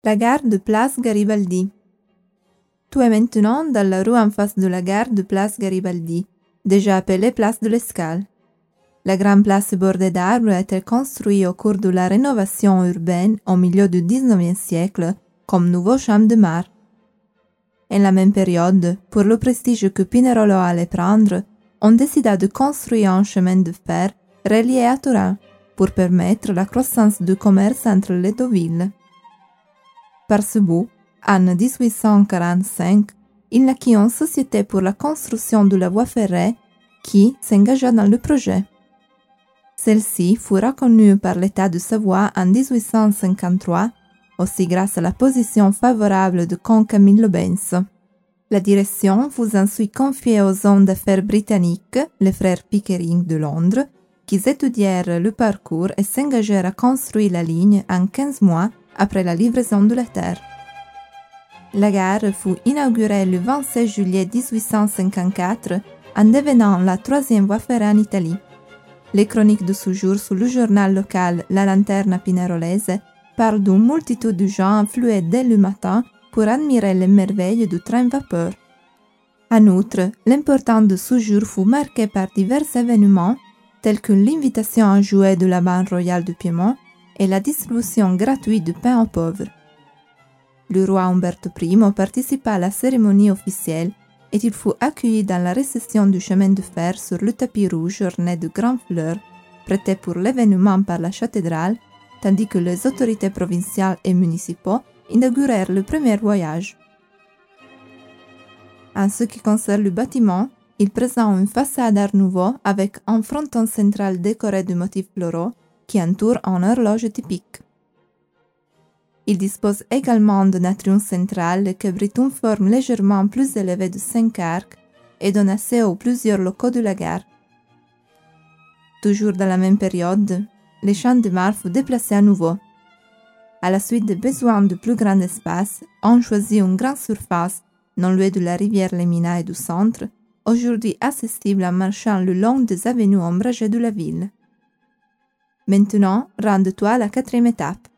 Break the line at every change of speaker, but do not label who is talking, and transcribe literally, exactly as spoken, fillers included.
La gare de Place Garibaldi. Tu es maintenant dans la rue en face de la gare de Place Garibaldi, déjà appelée Place de l'Escale. La grande place bordée d'arbres a été construite au cours de la rénovation urbaine au milieu du dix-neuvième siècle comme nouveau champ de Mars. En la même période, pour le prestige que Pinerolo allait prendre, on décida de construire un chemin de fer relié à Turin pour permettre la croissance du commerce entre les deux villes. Par ce bout, en dix-huit cent quarante-cinq, il naquit une société pour la construction de la voie ferrée qui s'engagea dans le projet. Celle-ci fut reconnue par l'État de Savoie en dix-huit cent cinquante-trois, aussi grâce à la position favorable de comte Camillo Benso. La direction fut ensuite confiée aux hommes d'affaires britanniques, les frères Pickering de Londres, qui étudièrent le parcours et s'engagèrent à construire la ligne en quinze mois après la livraison de la terre. La gare fut inaugurée le vingt-six juillet dix-huit cent cinquante-quatre en devenant la troisième voie ferrée en Italie. Les chroniques de ce jour sous le journal local La Lanterna Pinerolese parlent d'une multitude de gens afflués dès le matin pour admirer les merveilles du train vapeur. En outre, l'importance de ce jour fut marqué par divers événements tels que l'invitation à jouer de la Banque royale du Piémont et la distribution gratuite de pain aux pauvres. Le roi Umberto I participa à la cérémonie officielle et il fut accueilli dans la réception du chemin de fer sur le tapis rouge orné de grandes fleurs, prêté pour l'événement par la cathédrale, tandis que les autorités provinciales et municipaux inaugurèrent le premier voyage. En ce qui concerne le bâtiment, il présente une façade art nouveau avec un fronton central décoré de motifs floraux qui entoure une horloge typique. Il dispose également d'un atrium central qui abrite une forme légèrement plus élevée de cinq arcs et donne accès aux plusieurs locaux de la gare. Toujours dans la même période, les champs de Mars furent déplacés à nouveau. À la suite des besoins de plus grand espace, on choisit une grande surface non loin de la rivière Lemina et du centre, aujourd'hui accessible en marchant le long des avenues ombragées de la ville. Maintenant, rende-toi à la quatrième étape.